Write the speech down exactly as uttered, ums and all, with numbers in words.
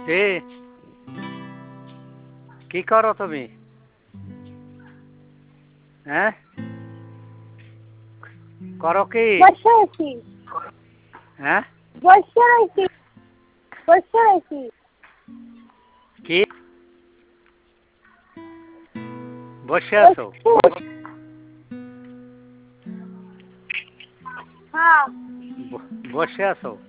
এ কি করো তুমি? হ্যাঁ, করো কি? বসে আছি। হ্যাঁ, বসে আছি। বসে আছি। কি বসে আছো? হ্যাঁ, ব- বসে আছো?